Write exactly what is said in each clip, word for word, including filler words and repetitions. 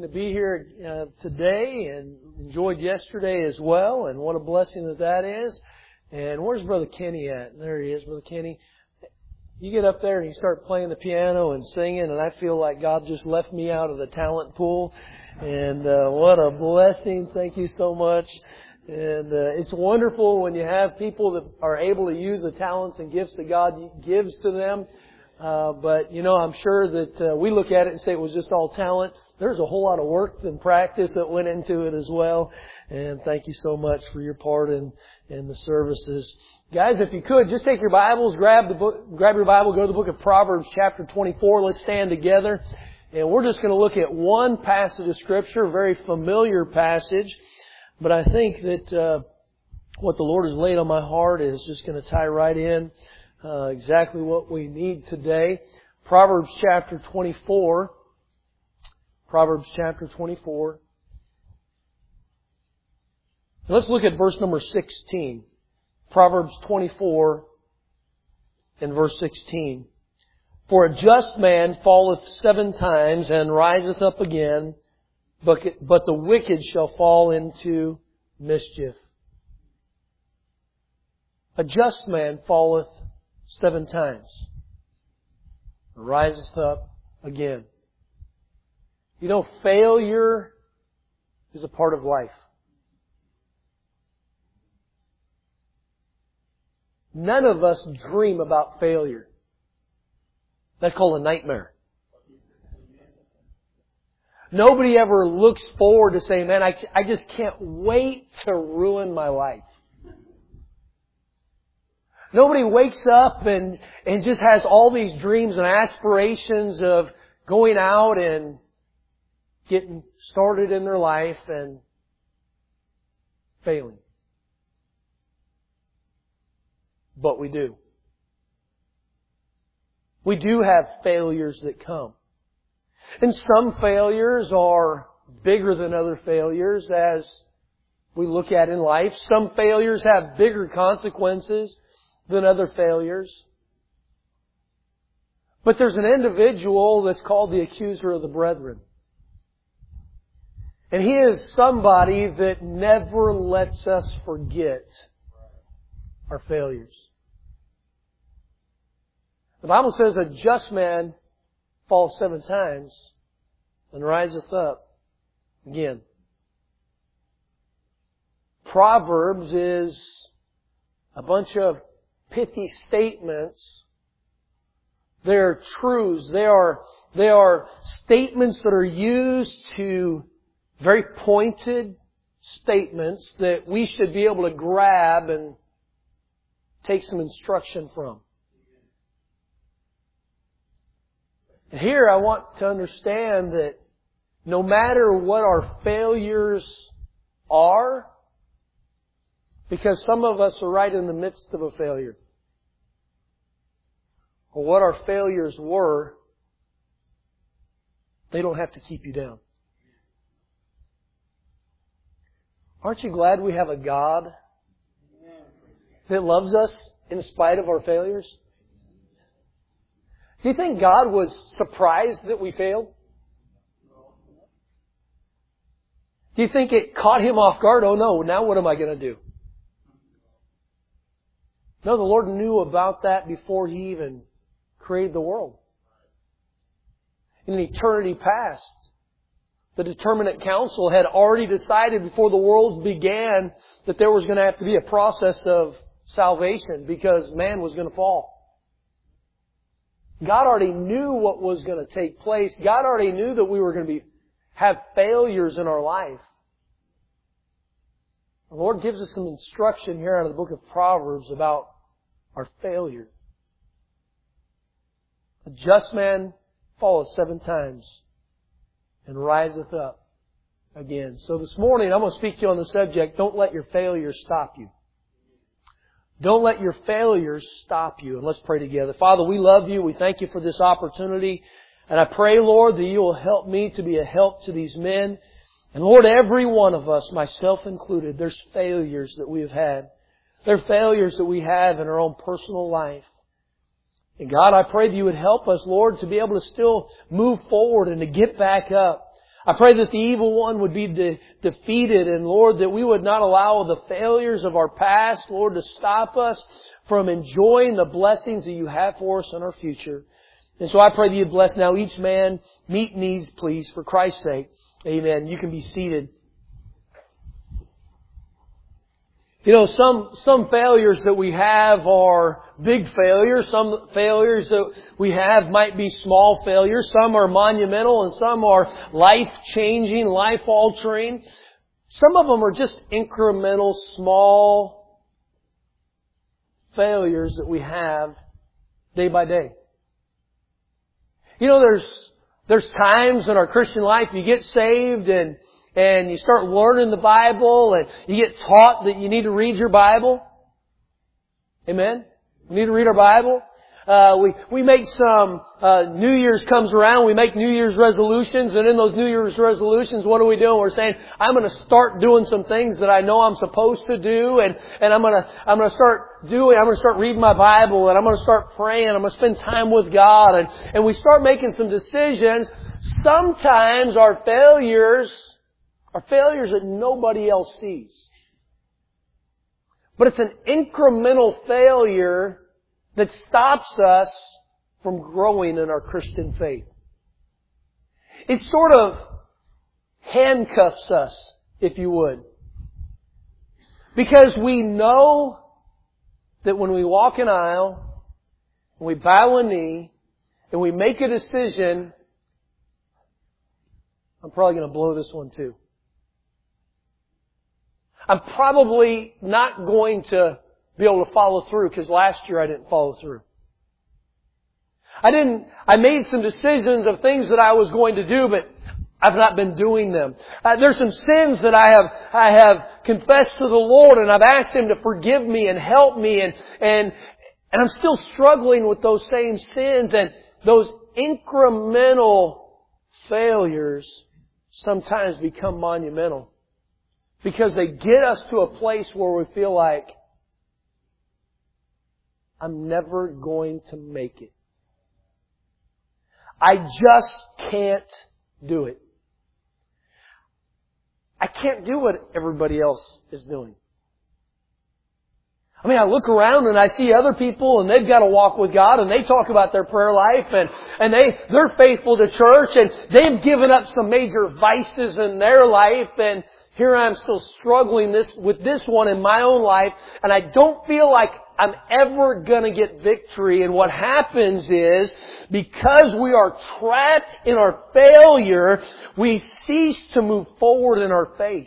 to be here uh, today and enjoyed yesterday as well, and what a blessing that that is. And where's Brother Kenny at? There he is, Brother Kenny. You get up there and you start playing the piano and singing, and I feel like God just left me out of the talent pool. And uh, what a blessing. Thank you so much. And uh, it's wonderful when you have people that are able to use the talents and gifts that God gives to them. Uh, but, you know, I'm sure that uh, we look at it and say it was just all talent. There's a whole lot of work and practice that went into it as well. And thank you so much for your part in, in the services. Guys, if you could, just take your Bibles, grab the book, grab your Bible, go to the book of Proverbs chapter twenty-four. Let's stand together. And we're just going to look at one passage of Scripture, a very familiar passage. But I think that uh, what the Lord has laid on my heart is just going to tie right in uh, exactly what we need today. Proverbs chapter twenty-four. Proverbs chapter twenty-four. Let's look at verse number sixteen. Proverbs twenty-four and verse sixteen. For a just man falleth seven times and riseth up again, but, but the wicked shall fall into mischief. A just man falleth seven times and riseth up again. You know, failure is a part of life. None of us dream about failure. That's called a nightmare. Nobody ever looks forward to saying, man, I, I just can't wait to ruin my life. Nobody wakes up and, and just has all these dreams and aspirations of going out and getting started in their life and failing. But we do. We do have failures that come. And some failures are bigger than other failures as we look at in life. Some failures have bigger consequences than other failures. But there's an individual that's called the accuser of the brethren. And he is somebody that never lets us forget our failures. The Bible says a just man falls seven times and riseth up again. Proverbs is a bunch of pithy statements. They are truths. They are, they are statements that are used to very pointed statements that we should be able to grab and take some instruction from. And here I want to understand that no matter what our failures are, because some of us are right in the midst of a failure, or what our failures were, they don't have to keep you down. Aren't you glad we have a God that loves us in spite of our failures? Do you think God was surprised that we failed? Do you think it caught Him off guard? Oh no, now what am I going to do? No, the Lord knew about that before He even created the world. In eternity past, the determinate council had already decided before the world began that there was going to have to be a process of salvation because man was going to fall. God already knew what was going to take place. God already knew that we were going to be have failures in our life. The Lord gives us some instruction here out of the book of Proverbs about our failure. A just man falleth seven times and riseth up again. So this morning I'm going to speak to you on the subject, don't let your failures stop you. Don't let your failures stop you. And let's pray together. Father, we love You. We thank You for this opportunity. And I pray, Lord, that You will help me to be a help to these men. And Lord, every one of us, myself included, there's failures that we have had. There are failures that we have in our own personal life. And God, I pray that You would help us, Lord, to be able to still move forward and to get back up. I pray that the evil one would be de- defeated, and Lord, that we would not allow the failures of our past, Lord, to stop us from enjoying the blessings that You have for us in our future. And so I pray that You bless now each man, meet needs, please, for Christ's sake. Amen. You can be seated. You know, some, some failures that we have are big failures. Some failures that we have might be small failures. Some are monumental and some are life-changing, life-altering. Some of them are just incremental, small failures that we have day by day. You know, there's, there's times in our Christian life you get saved and And you start learning the Bible and you get taught that you need to read your Bible. Amen? We need to read our Bible. Uh, we, we make some, uh, New Year's comes around, we make New Year's resolutions, and in those New Year's resolutions, what are we doing? We're saying, I'm gonna start doing some things that I know I'm supposed to do, and, and I'm gonna, I'm gonna start doing, I'm gonna start reading my Bible, and I'm gonna start praying, I'm gonna spend time with God, and, and we start making some decisions. Sometimes our failures are failures that nobody else sees. But it's an incremental failure that stops us from growing in our Christian faith. It sort of handcuffs us, if you would. Because we know that when we walk an aisle, and we bow a knee, and we make a decision, I'm probably going to blow this one too. I'm probably not going to be able to follow through because last year I didn't follow through. I didn't, I made some decisions of things that I was going to do, but I've not been doing them. Uh, there's some sins that I have, I have confessed to the Lord, and I've asked Him to forgive me and help me, and, and, and I'm still struggling with those same sins, and those incremental failures sometimes become monumental. Because they get us to a place where we feel like, I'm never going to make it. I just can't do it. I can't do what everybody else is doing. I mean, I look around and I see other people and they've got to walk with God and they talk about their prayer life and, and they, they're faithful to church and they've given up some major vices in their life, and here I am still struggling this with this one in my own life, and I don't feel like I'm ever going to get victory. And what happens is, because we are trapped in our failure, we cease to move forward in our faith.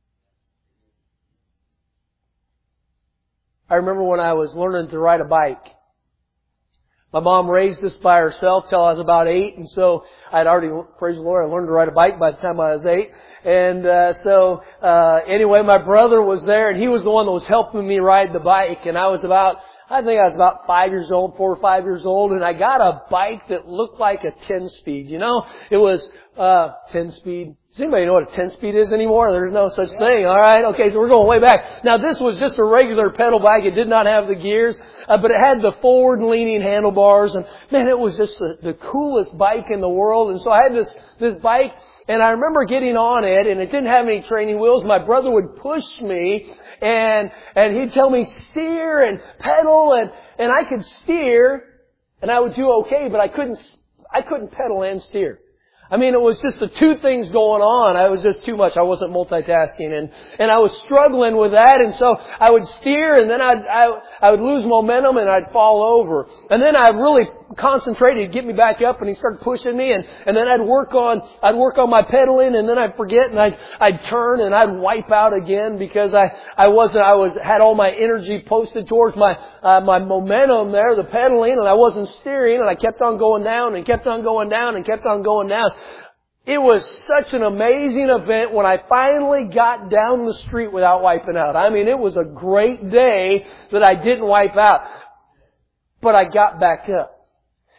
I remember when I was learning to ride a bike. My mom raised us by herself till I was about eight, and so I'd already, praise the Lord, I learned to ride a bike by the time I was eight. And uh, so uh anyway, my brother was there, and he was the one that was helping me ride the bike. And I was about, I think I was about five years old, four or five years old, and I got a bike that looked like a ten-speed. You know, it was uh ten-speed. Does anybody know what a ten-speed is anymore? There's no such thing. All right, okay, so we're going way back. Now, this was just a regular pedal bike. It did not have the gears, uh, but it had the forward-leaning handlebars. And man, it was just the, the coolest bike in the world. And so I had this this bike. And I remember getting on it, and it didn't have any training wheels. My brother would push me, and and he'd tell me steer and pedal, and and I could steer, and I would do okay, but I couldn't I couldn't pedal and steer. I mean, it was just the two things going on. I was just too much. I wasn't multitasking, and and I was struggling with that. And so I would steer, and then I'd I, I would lose momentum, and I'd fall over. And then I'd really concentrate. He'd get me back up, and he started pushing me, and and then I'd work on I'd work on my pedaling, and then I'd forget, and I'd I'd turn, and I'd wipe out again because I I wasn't I was had all my energy posted towards my uh, my momentum there, the pedaling, and I wasn't steering, and I kept on going down, and kept on going down, and kept on going down. It was such an amazing event when I finally got down the street without wiping out. I mean, it was a great day that I didn't wipe out. But I got back up.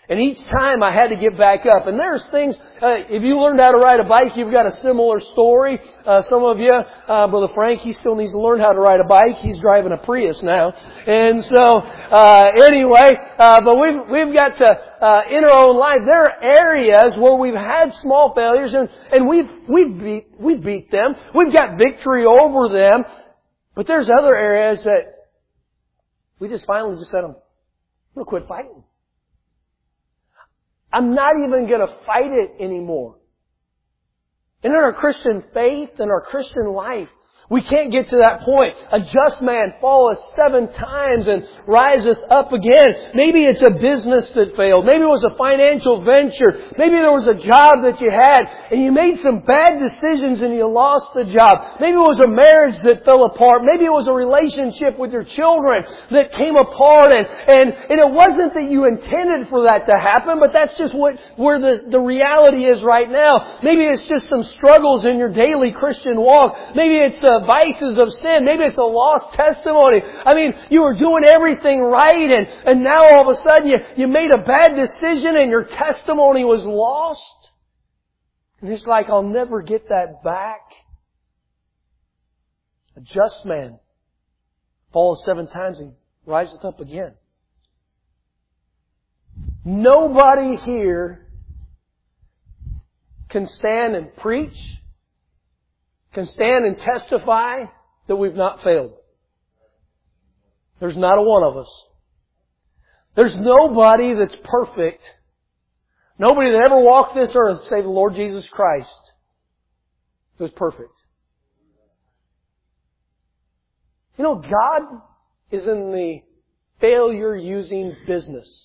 And each time I had to get back up. And there's things, uh, if you learned how to ride a bike, you've got a similar story. Uh, some of you, uh, Brother Frank, he still needs to learn how to ride a bike. He's driving a Prius now. And so, uh, anyway, uh, but we've, we've got to, uh, in our own life, there are areas where we've had small failures and, and we've, we've beat, we've beat them. We've got victory over them. But there's other areas that we just finally just said, I'm going to quit fighting. I'm not even going to fight it anymore. And in our Christian faith and our Christian life, we can't get to that point. A just man falleth seven times and riseth up again. Maybe it's a business that failed. Maybe it was a financial venture. Maybe there was a job that you had and you made some bad decisions and you lost the job. Maybe it was a marriage that fell apart. Maybe it was a relationship with your children that came apart and, and, and it wasn't that you intended for that to happen, but that's just what, where the, the reality is right now. Maybe it's just some struggles in your daily Christian walk. Maybe it's uh, vices of sin. Maybe it's a lost testimony. I mean, you were doing everything right and, and now all of a sudden you, you made a bad decision and your testimony was lost. And it's like, I'll never get that back. A just man falls seven times and riseth up again. Nobody here can stand and preach, can stand and testify that we've not failed. There's not a one of us. There's nobody that's perfect. Nobody that ever walked this earth save the Lord Jesus Christ was perfect. You know, God is in the failure using business.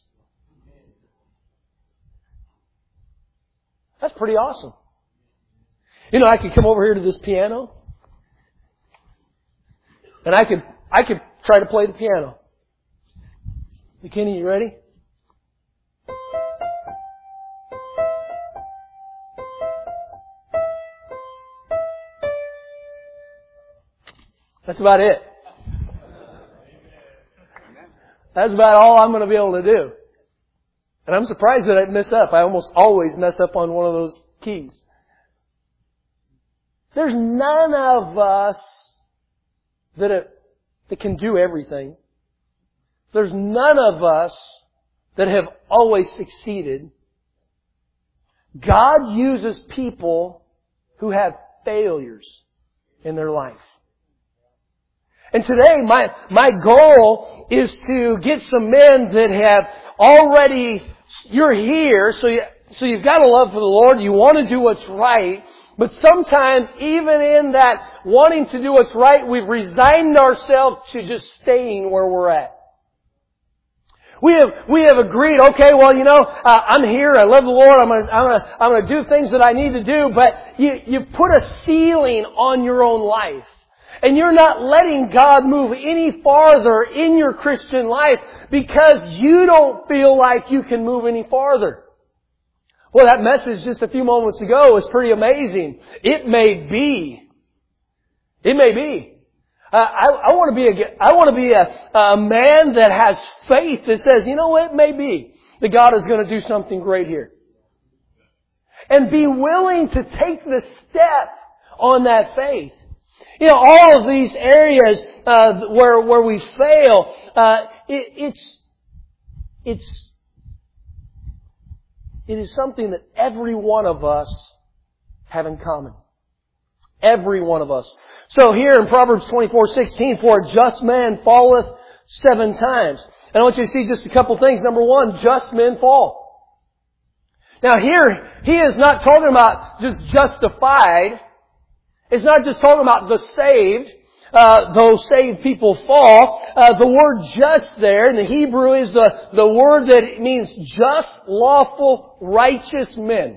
That's pretty awesome. You know, I could come over here to this piano and I could, I could try to play the piano. McKinney, you ready? That's about it. That's about all I'm going to be able to do. And I'm surprised that I mess up. I almost always mess up on one of those keys. There's none of us that, are, that can do everything. There's none of us that have always succeeded. God uses people who have failures in their life. And today, my, my goal is to get some men that have already, you're here, so you, so you've got a love for the Lord, you want to do what's right, but sometimes even in that wanting to do what's right, we've resigned ourselves to just staying where we're at. We have, we have agreed, okay, well, you know, uh, I'm here, I love the Lord, I'm gonna, I'm gonna, I'm gonna do things that I need to do, but you, you put a ceiling on your own life. And you're not letting God move any farther in your Christian life because you don't feel like you can move any farther. Well, that message just a few moments ago was pretty amazing. It may be. It may be. Uh, I, I want to be a, I want to be a, a man that has faith that says, you know what, it may be that God is going to do something great here. And be willing to take the step on that faith. You know, all of these areas uh, where where we fail, uh, it, it's it's it is something that every one of us have in common. Every one of us. So here in Proverbs twenty-four sixteen, for a just man falleth seven times. And I want you to see just a couple things. Number one, just men fall. Now here, he is not talking about just justified. It's not just talking about the saved, uh, though saved people fall. Uh, the word just there in the Hebrew is the, the word that means just, lawful, righteous men.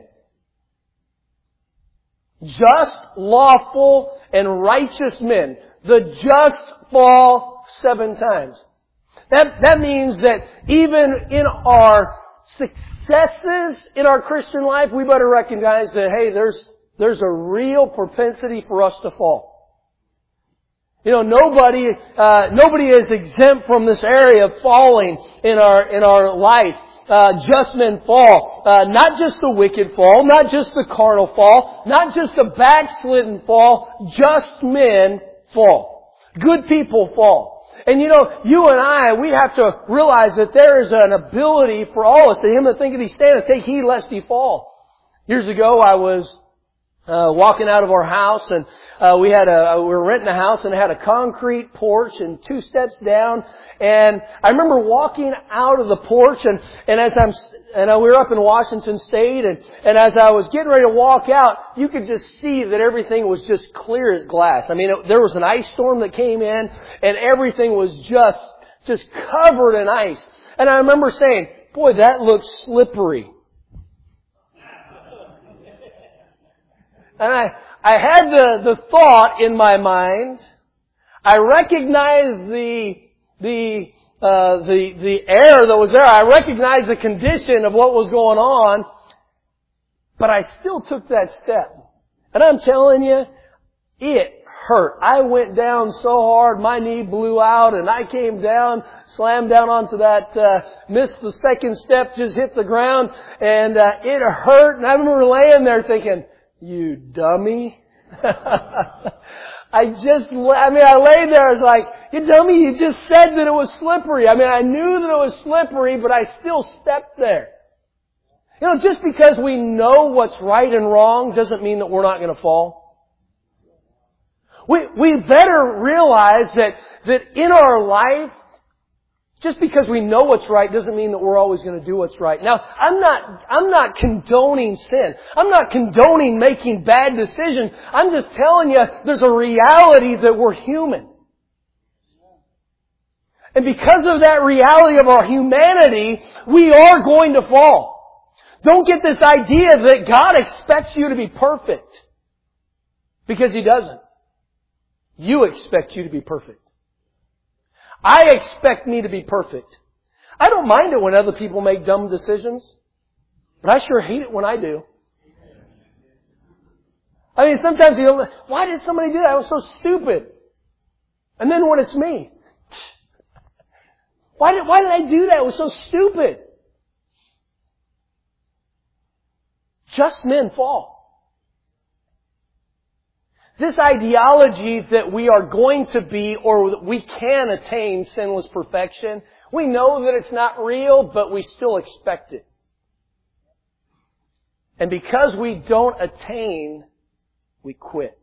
Just, lawful, and righteous men. The just fall seven times. That, that means that even in our successes in our Christian life, we better recognize that, hey, there's There's a real propensity for us to fall. You know, nobody, uh, nobody is exempt from this area of falling in our, in our life. uh, just men fall. Uh, not just the wicked fall, not just the carnal fall, not just the backslidden fall, just men fall. Good people fall. And you know, you and I, we have to realize that there is an ability for all of us, to him that thinketh he standeth, take heed lest he fall. Years ago, I was uh, walking out of our house, and uh, we had a, we were renting a house, and it had a concrete porch, and two steps down. And I remember walking out of the porch, and and as I'm and we were up in Washington State, and and as I was getting ready to walk out, you could just see that everything was just clear as glass. I mean, it, there was an ice storm that came in, and everything was just just covered in ice. And I remember saying, "Boy, that looks slippery." And I I had the the thought in my mind. I recognized the the uh the the air that was there. I recognized the condition of what was going on, but I still took that step. And I'm telling you, it hurt. I went down so hard, my knee blew out, and I came down, slammed down onto that, uh, missed the second step, just hit the ground, and uh, it hurt. And I remember laying there thinking, "You dummy." I just, I mean, I laid there, I was like, "You dummy, you just said that it was slippery." I mean, I knew that it was slippery, but I still stepped there. You know, just because we know what's right and wrong doesn't mean that we're not going to fall. We, we better realize that, that in our life, just because we know what's right doesn't mean that we're always going to do what's right. Now, I'm not, I'm not condoning sin. I'm not condoning making bad decisions. I'm just telling you there's a reality that we're human. And because of that reality of our humanity, we are going to fall. Don't get this idea that God expects you to be perfect. Because He doesn't. You expect you to be perfect. I expect me to be perfect. I don't mind it when other people make dumb decisions, but I sure hate it when I do. I mean, sometimes you go, "Why did somebody do that? That was so stupid." And then when it's me, why did, why did I do that? It was so stupid. Just men fall. This ideology that we are going to be or that we can attain sinless perfection, we know that it's not real, but we still expect it. And because we don't attain, we quit.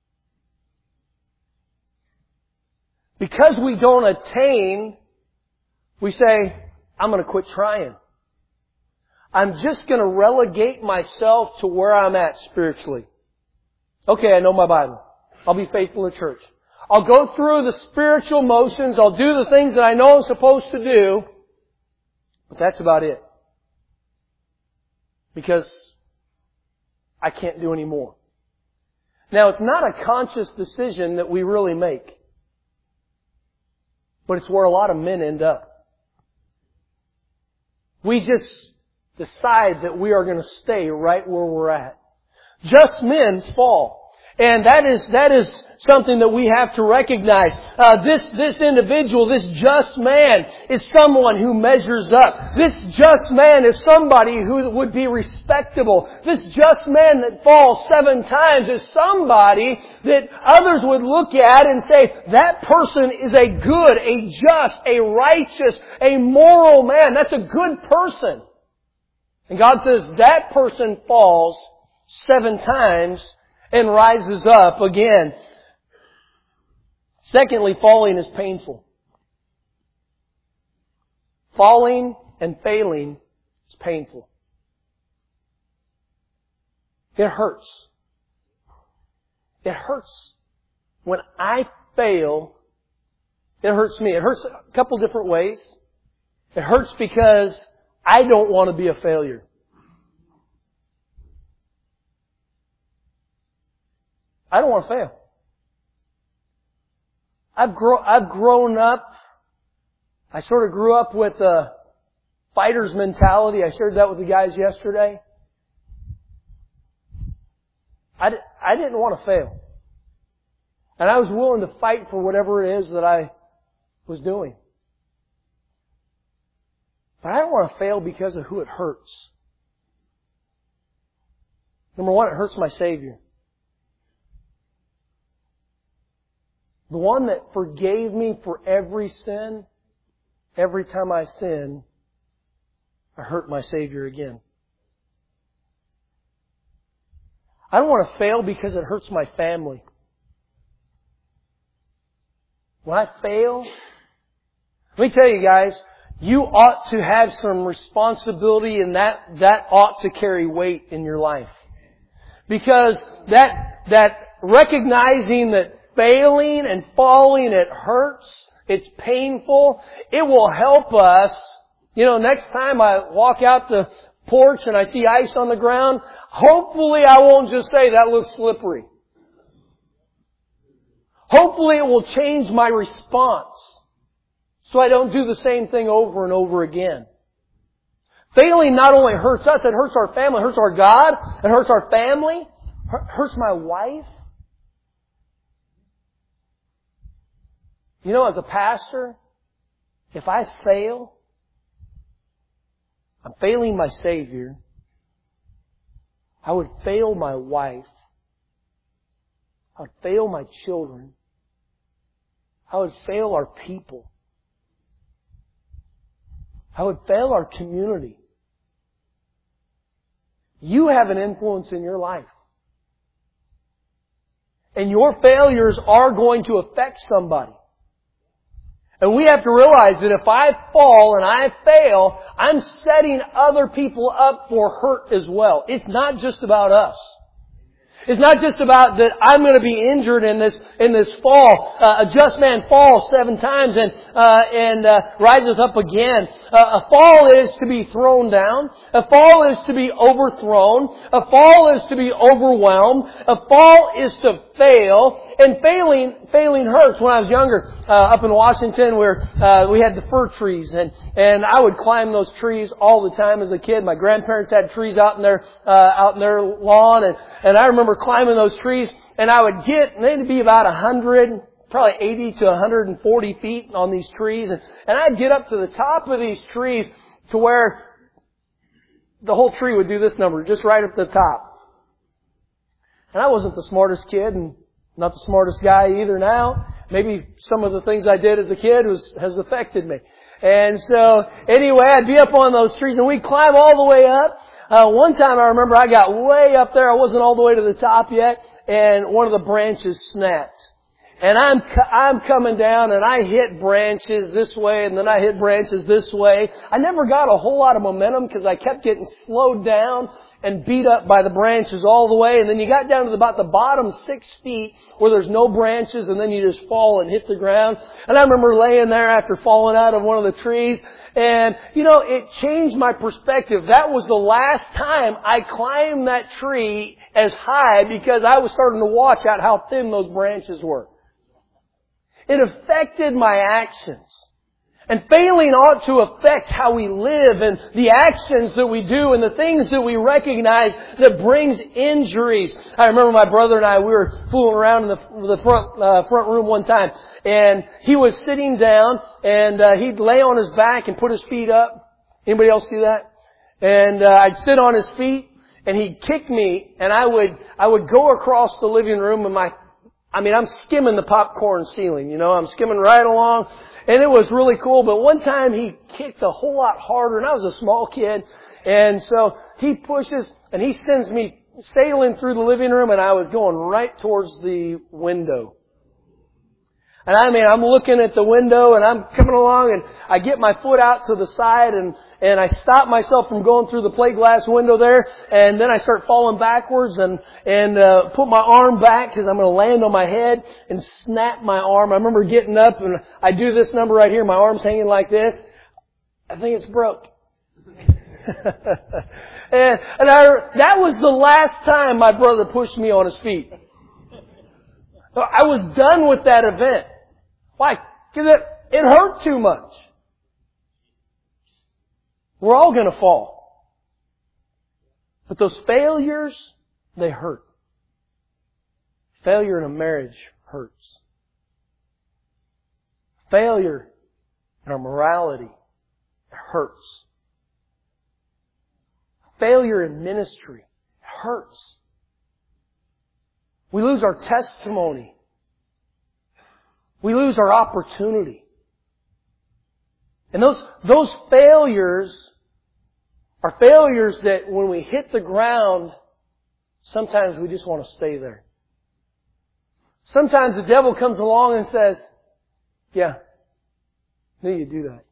Because we don't attain, we say, "I'm going to quit trying. I'm just going to relegate myself to where I'm at spiritually. Okay, I know my Bible. I'll be faithful to church. I'll go through the spiritual motions. I'll do the things that I know I'm supposed to do. But that's about it. Because I can't do any more." Now, it's not a conscious decision that we really make. But it's where a lot of men end up. We just decide that we are going to stay right where we're at. Just men fall. And that is, that is something that we have to recognize. Uh, this, this individual, this just man is someone who measures up. This just man is somebody who would be respectable. This just man that falls seven times is somebody that others would look at and say, "That person is a good, a just, a righteous, a moral man. That's a good person." And God says that person falls seven times and rises up again. Secondly, falling is painful. Falling and failing is painful. It hurts. It hurts. When I fail, it hurts me. It hurts a couple different ways. It hurts because I don't want to be a failure. I don't want to fail. I've, grow, I've grown up, I sort of grew up with a fighter's mentality. I shared that with the guys yesterday. I, I didn't want to fail. And I was willing to fight for whatever it is that I was doing. But I don't want to fail because of who it hurts. Number one, it hurts my Savior. The one that forgave me for every sin. Every time I sin, I hurt my Savior again. I don't want to fail because it hurts my family. When I fail, let me tell you guys, you ought to have some responsibility, and that, that ought to carry weight in your life. Because that, that recognizing that failing and falling, it hurts, it's painful, it will help us. You know, next time I walk out the porch and I see ice on the ground, hopefully I won't just say, that looks slippery. Hopefully it will change my response so I don't do the same thing over and over again. Failing not only hurts us, it hurts our family, it hurts our God, it hurts our family, it hurts my wife. You know, as a pastor, if I fail, I'm failing my Savior. I would fail my wife. I would fail my children. I would fail our people. I would fail our community. You have an influence in your life. And your failures are going to affect somebody. And we have to realize that if I fall and I fail, I'm setting other people up for hurt as well. It's not just about us. It's not just about that I'm going to be injured in this in this fall. Uh, a just man falls seven times and uh, and uh, rises up again. Uh, a fall is to be thrown down. A fall is to be overthrown. A fall is to be overwhelmed. A fall is to fail. And failing failing hurts. When I was younger, uh, up in Washington, where uh, we had the fir trees, and and I would climb those trees all the time as a kid. My grandparents had trees out in their uh, out in their lawn, and and I remember climbing those trees, and I would get, and they'd be about a hundred, probably eighty to one hundred forty feet on these trees, and and I'd get up to the top of these trees to where the whole tree would do this number, just right at the top. And I wasn't the smartest kid, and not the smartest guy either now. Maybe some of the things I did as a kid was, has affected me. And so, anyway, I'd be up on those trees and we'd climb all the way up. Uh, one time I remember I got way up there. I wasn't all the way to the top yet. And one of the branches snapped. And I'm, I'm coming down and I hit branches this way and then I hit branches this way. I never got a whole lot of momentum because I kept getting slowed down and beat up by the branches all the way. And then you got down to about the bottom six feet where there's no branches and then you just fall and hit the ground. And I remember laying there after falling out of one of the trees. And, you know, it changed my perspective. That was the last time I climbed that tree as high because I was starting to watch out how thin those branches were. It affected my actions. And failing ought to affect how we live and the actions that we do and the things that we recognize that brings injuries. I remember my brother and I, we were fooling around in the, the front, uh, front room one time, and he was sitting down and uh, he'd lay on his back and put his feet up. Anybody else do that? And uh, I'd sit on his feet and he'd kick me, and I would I would go across the living room and my I mean, I'm skimming the popcorn ceiling, you know, I'm skimming right along. And it was really cool. But one time he kicked a whole lot harder, and I was a small kid. And so he pushes and he sends me sailing through the living room, and I was going right towards the window. And I mean, I'm looking at the window and I'm coming along, and I get my foot out to the side and, and I stop myself from going through the plate glass window there. And then I start falling backwards and, and, uh, put my arm back because I'm going to land on my head and snap my arm. I remember getting up and I do this number right here. My arm's hanging like this. I think it's broke. and, and I, that was the last time my brother pushed me on his feet. I was done with that event. Why? Because it, it hurt too much. We're all going to fall. But those failures, they hurt. Failure in a marriage hurts. Failure in our morality hurts. Failure in ministry hurts. We lose our testimony. We lose our opportunity. And those, those failures are failures that when we hit the ground, sometimes we just want to stay there. Sometimes the devil comes along and says, yeah, knew you'd do that.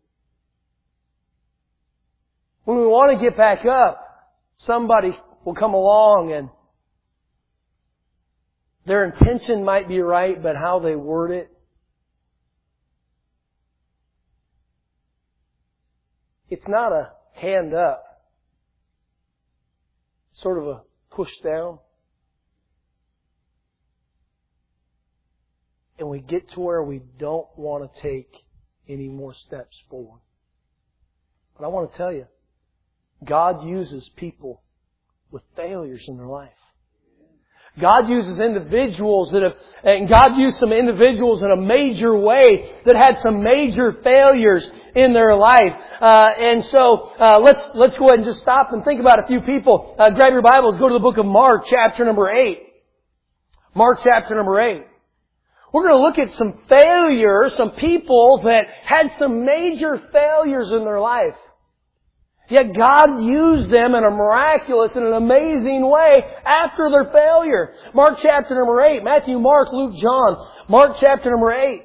When we want to get back up, somebody will come along and their intention might be right, but how they word it, it's not a hand up. It's sort of a push down. And we get to where we don't want to take any more steps forward. But I want to tell you, God uses people with failures in their life. God uses individuals that have, and God used some individuals in a major way that had some major failures in their life. Uh, and so, uh, let's, let's go ahead and just stop and think about a few people. Uh, grab your Bibles, go to the book of Mark, chapter number eight. Mark, chapter number eight. We're going to look at some failures, some people that had some major failures in their life. Yet God used them in a miraculous and an amazing way after their failure. Mark chapter number eight. Matthew, Mark, Luke, John. Mark chapter number eight.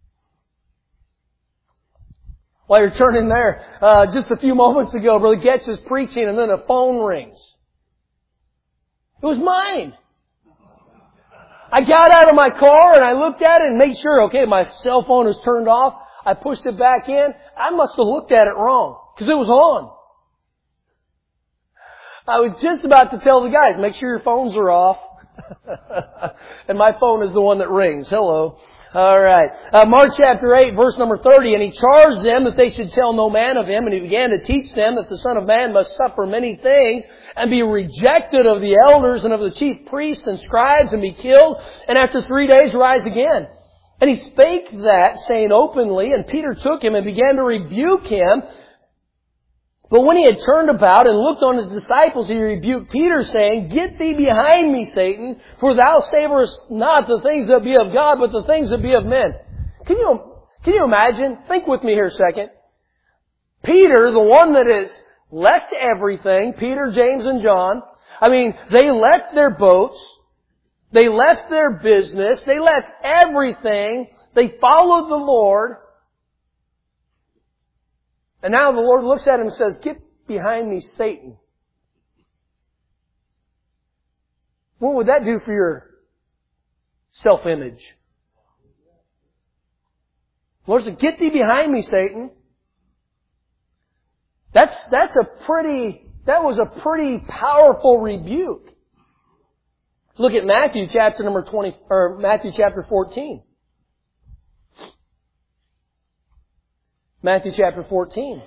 While you're turning there, uh, just a few moments ago, Brother Getz is preaching and then a phone rings. It was mine. I got out of my car and I looked at it and made sure, okay, my cell phone is turned off. I pushed it back in. I must have looked at it wrong because it was on. I was just about to tell the guys, make sure your phones are off. And my phone is the one that rings. Hello. All right. Uh, Mark chapter eight, verse number thirty. And He charged them that they should tell no man of Him. And He began to teach them that the Son of Man must suffer many things and be rejected of the elders and of the chief priests and scribes and be killed, and after three days rise again. And He spake that, saying openly, and Peter took Him and began to rebuke Him. But when He had turned about and looked on His disciples, He rebuked Peter, saying, Get thee behind me, Satan, for thou savorest not the things that be of God, but the things that be of men. Can you, can you imagine? Think with me here a second. Peter, the one that has left everything, Peter, James, and John, I mean, they left their boats, they left their business, they left everything, they followed the Lord. And now the Lord looks at him and says, Get behind me, Satan. What would that do for your self-image? The Lord said, Get thee behind me, Satan. That's, that's a pretty, that was a pretty powerful rebuke. Look at Matthew chapter number twenty, or Matthew chapter fourteen. Matthew chapter fourteen.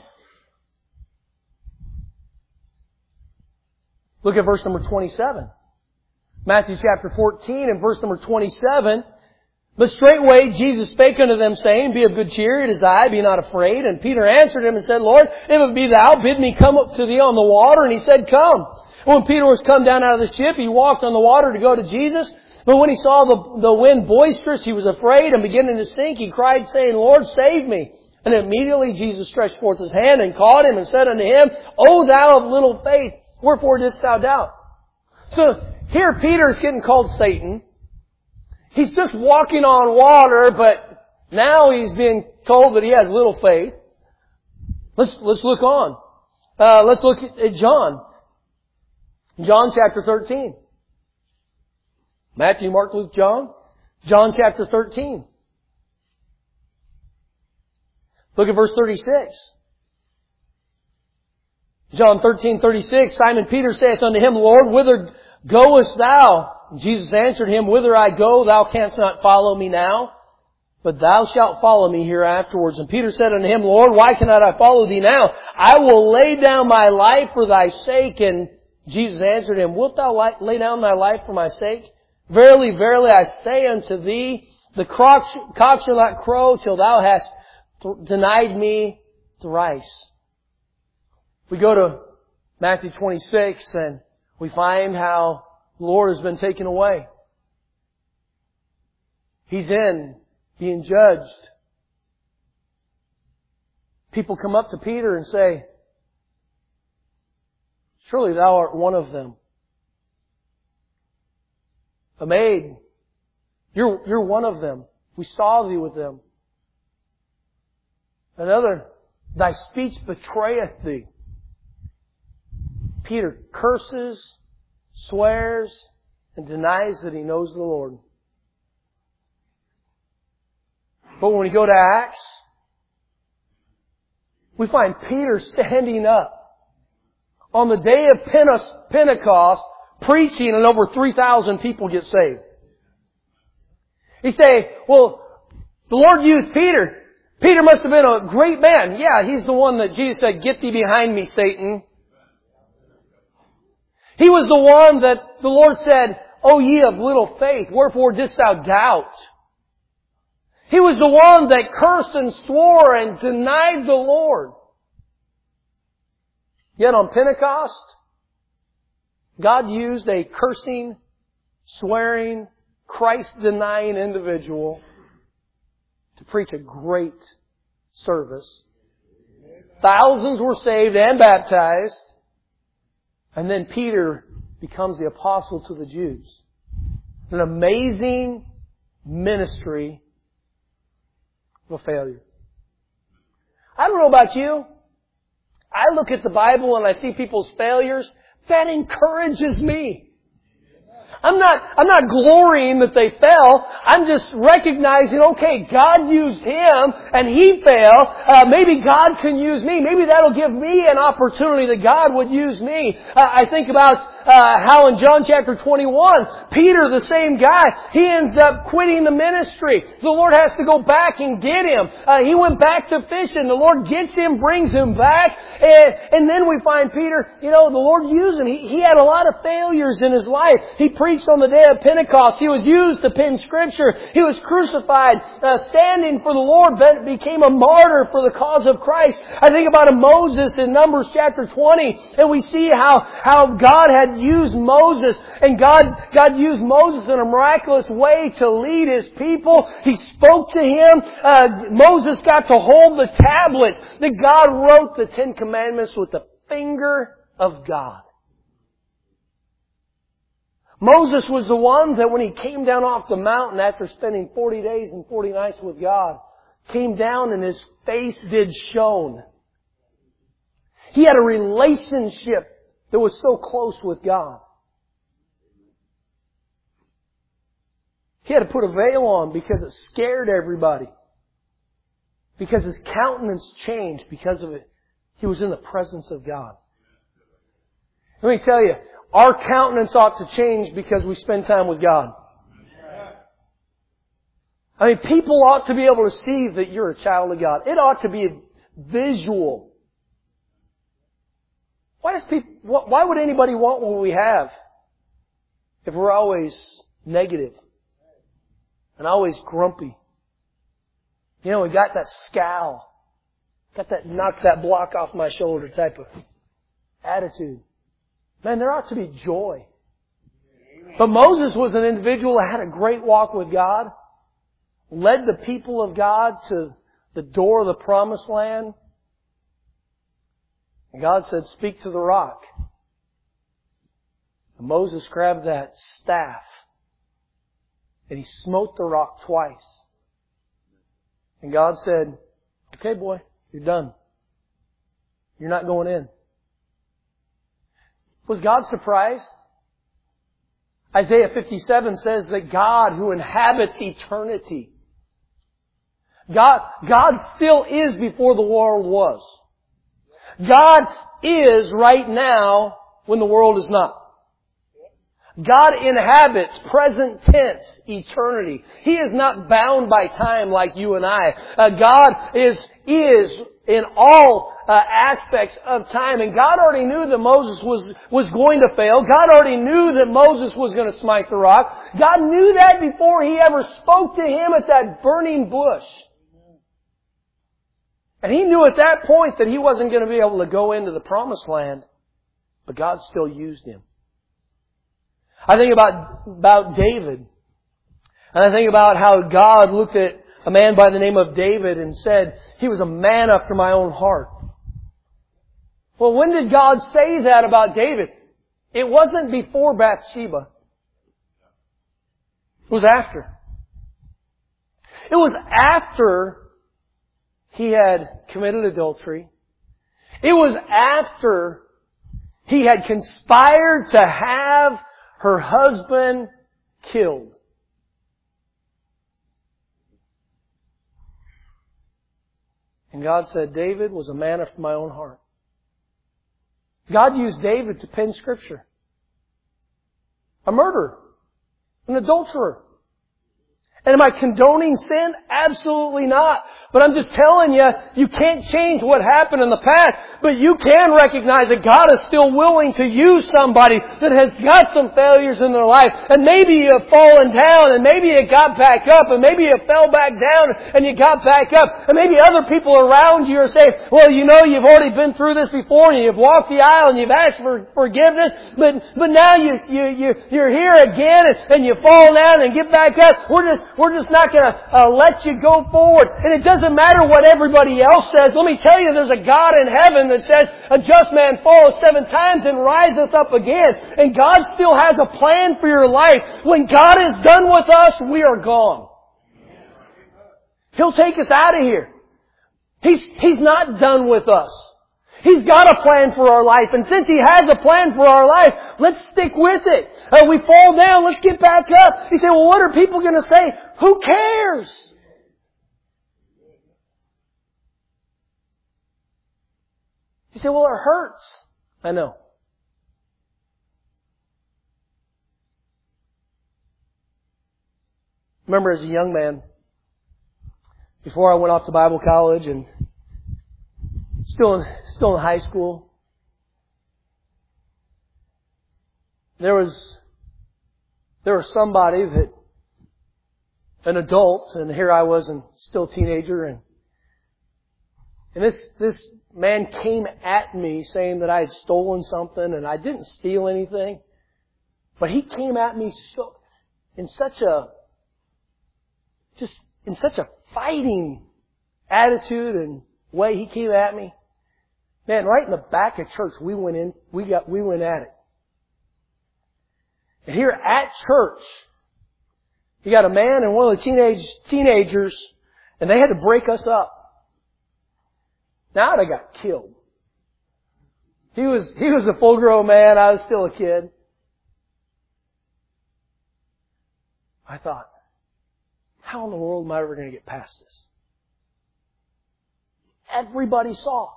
Look at verse number twenty-seven. Matthew chapter fourteen and verse number twenty-seven. But straightway Jesus spake unto them, saying, Be of good cheer, it is I, be not afraid. And Peter answered him and said, Lord, if it be thou, bid me come up to thee on the water. And he said, Come. When Peter was come down out of the ship, he walked on the water to go to Jesus. But when he saw the, the wind boisterous, he was afraid, and beginning to sink, he cried, saying, Lord, save me. And immediately Jesus stretched forth His hand and caught him and said unto him, O thou of little faith, wherefore didst thou doubt? So here Peter is getting called Satan. He's just walking on water, but now he's being told that he has little faith. Let's, let's look on. Uh, let's look at, at John. John chapter thirteen. Matthew, Mark, Luke, John. John chapter thirteen. Look at verse thirty-six. John thirteen, thirty-six. Simon Peter saith unto Him, Lord, whither goest thou? And Jesus answered him, Whither I go, thou canst not follow me now, but thou shalt follow me hereafterwards. And Peter said unto Him, Lord, why cannot I follow thee now? I will lay down my life for thy sake. And Jesus answered him, Wilt thou lay down thy life for my sake? Verily, verily, I say unto thee, the cock shall not crow till thou hast denied me thrice. We go to Matthew twenty-six, and we find how the Lord has been taken away. He's in, being judged. People come up to Peter and say, "Surely thou art one of them. A maid, you're, you're one of them. We saw thee with them." Another, "Thy speech betrayeth thee." Peter curses, swears, and denies that he knows the Lord. But when we go to Acts, we find Peter standing up on the day of Pentecost, preaching, and over three thousand people get saved. You say, well, the Lord used Peter. Peter must have been a great man. Yeah, he's the one that Jesus said, "Get thee behind me, Satan." He was the one that the Lord said, "O ye of little faith, wherefore didst thou doubt?" He was the one that cursed and swore and denied the Lord. Yet on Pentecost, God used a cursing, swearing, Christ-denying individual to preach a great service. Thousands were saved and baptized. And then Peter becomes the apostle to the Jews. An amazing ministry of a failure. I don't know about you. I look at the Bible and I see people's failures. That encourages me. I'm not, I'm not glorying that they fell. I'm just recognizing, okay, God used him and he failed. Uh, maybe God can use me. Maybe that'll give me an opportunity that God would use me. Uh, I think about uh, how in John chapter twenty-one, Peter, the same guy, he ends up quitting the ministry. The Lord has to go back and get him. Uh, he went back to fishing. The Lord gets him, brings him back. And, and then we find Peter, you know, the Lord used him. He, he had a lot of failures in his life. He preached on the day of Pentecost. He was used to pen Scripture. He was crucified, uh, standing for the Lord, but became a martyr for the cause of Christ. I think about a Moses in Numbers chapter twenty, and we see how, how God had used Moses, and God, God used Moses in a miraculous way to lead His people. He spoke to him. Uh, Moses got to hold the tablets that God wrote the Ten Commandments with the finger of God. Moses was the one that when he came down off the mountain after spending forty days and forty nights with God, came down and his face did shone. He had a relationship that was so close with God. He had to put a veil on because it scared everybody. Because his countenance changed because of it. He was in the presence of God. Let me tell you, our countenance ought to change because we spend time with God. I mean, people ought to be able to see that you're a child of God. It ought to be visual. Why does people, why would anybody want what we have if we're always negative and always grumpy? You know, we got that scowl, got that knock that block off my shoulder type of attitude. Man, there ought to be joy. But Moses was an individual that had a great walk with God, led the people of God to the door of the promised land. And God said, "Speak to the rock." And Moses grabbed that staff and he smote the rock twice. And God said, "Okay, boy, you're done. You're not going in." Was God surprised? Isaiah fifty-seven says that God who inhabits eternity. God, God still is before the world was. God is right now when the world is not. God inhabits, present tense, eternity. He is not bound by time like you and I. Uh, God is, is in all uh, aspects of time. And God already knew that Moses was, was going to fail. God already knew that Moses was going to smite the rock. God knew that before He ever spoke to him at that burning bush. And He knew at that point that he wasn't going to be able to go into the promised land But God still used him. I think about, about David. And I think about how God looked at a man by the name of David and said, he was a man after my own heart. Well, when did God say that about David? It wasn't before Bathsheba. It was after. It was after he had committed adultery. It was after he had conspired to have her husband killed. And God said, David was a man after my own heart. God used David to pen Scripture. A murderer. An adulterer. And am I condoning sin? Absolutely not. But I'm just telling you, you can't change what happened in the past, but you can recognize that God is still willing to use somebody that has got some failures in their life. And maybe you have fallen down, and maybe you got back up, and maybe you fell back down, and you got back up. And maybe other people around you are saying, well, you know, you've already been through this before, and you've walked the aisle, and you've asked for forgiveness, but, but now you, you, you, you're here again, and, and you fall down and get back up. We're just, we're just not going to uh, let you go forward. And it doesn't matter what everybody else says. Let me tell you, there's a God in heaven that says, a just man falleth seven times and riseth up again. And God still has a plan for your life. When God is done with us, we are gone. He'll take us out of here. He's, He's not done with us. He's got a plan for our life. And since He has a plan for our life, let's stick with it. Uh, we fall down, let's get back up. You say, well, what are people going to say? Who cares? You say, well, it hurts. I know. Remember as a young man, before I went off to Bible college and still in, still in high school, there was, there was somebody that, an adult, and here I was, and still a teenager, and, and this, this man came at me saying that I had stolen something, and I didn't steal anything, but he came at me so, in such a, just in such a fighting attitude and way he came at me. Man, right in the back of church, we went in, we got, we went at it. And here at church, you got a man and one of the teenage, teenagers, and they had to break us up. Now I got killed. He was, he was a full grown man, I was still a kid. I thought, how in the world am I ever going to get past this? Everybody saw.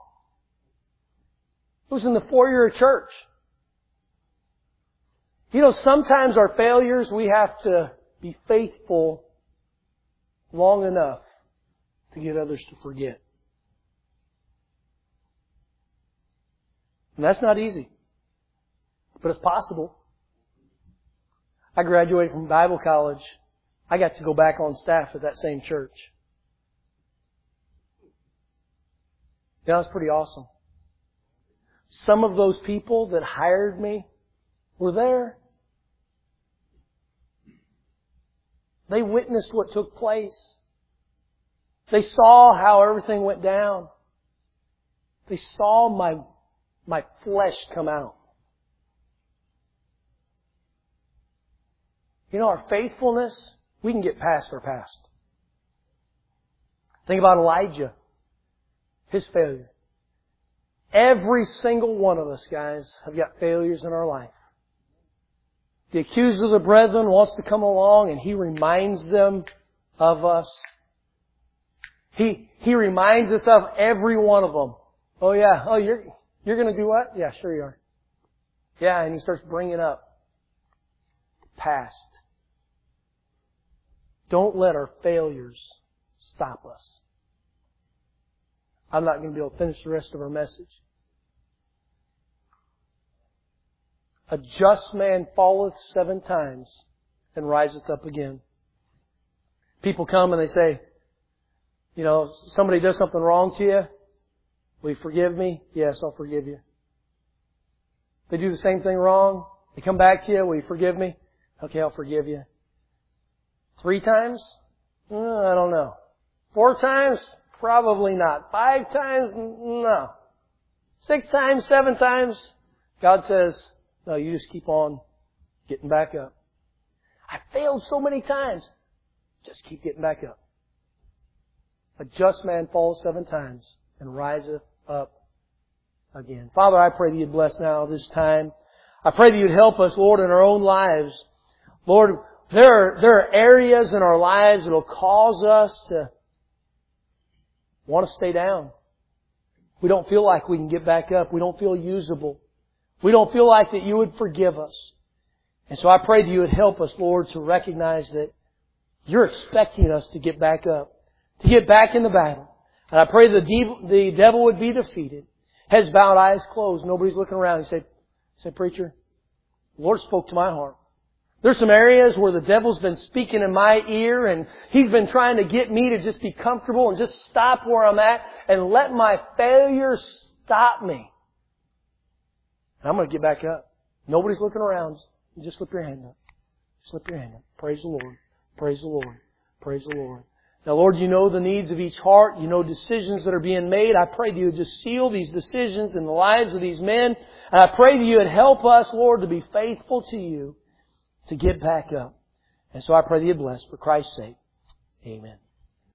It was in the foyer of church. You know, sometimes our failures, we have to be faithful long enough to get others to forget. And that's not easy. But it's possible. I graduated from Bible college. I got to go back on staff at that same church. Yeah, that was pretty awesome. Some of those people that hired me were there. They witnessed what took place. They saw how everything went down. They saw my, my flesh come out. You know, our faithfulness, we can get past our past. Think about Elijah. His failure. Every single one of us, guys, have got failures in our life. The accuser of the brethren wants to come along and he reminds them of us. He, he reminds us of every one of them. Oh yeah, oh you're, you're gonna do what? Yeah, sure you are. Yeah, and he starts bringing up past. Don't let our failures stop us. I'm not going to be able to finish the rest of our message. A just man falleth seven times and riseth up again. People come and they say, you know, somebody does something wrong to you. Will you forgive me? Yes, I'll forgive you. They do the same thing wrong. They come back to you. Will you forgive me? Okay, I'll forgive you. Three times? Uh, I don't know. Four times? Probably not. Five times? No. Six times? Seven times? God says, no, you just keep on getting back up. I failed so many times. Just keep getting back up. A just man falls seven times and riseth up again. Father, I pray that You'd bless now this time. I pray that You'd help us, Lord, in our own lives. Lord, there are, there are areas in our lives that will cause us to want to stay down. We don't feel like we can get back up. We don't feel usable. We don't feel like that You would forgive us. And so I pray that You would help us, Lord, to recognize that You're expecting us to get back up, to get back in the battle. And I pray the devil, the devil would be defeated. Heads bowed, eyes closed. Nobody's looking around. He said, said, Preacher, the Lord spoke to my heart. There's some areas where the devil's been speaking in my ear and he's been trying to get me to just be comfortable and just stop where I'm at and let my failures stop me. And I'm going to get back up. Nobody's looking around. Just slip your hand up. Slip your hand up. Praise the Lord. Praise the Lord. Praise the Lord. Now, Lord, You know the needs of each heart. You know decisions that are being made. I pray that You would just seal these decisions in the lives of these men. And I pray that You would help us, Lord, to be faithful to You, to get back up. And so I pray that You bless for Christ's sake. Amen.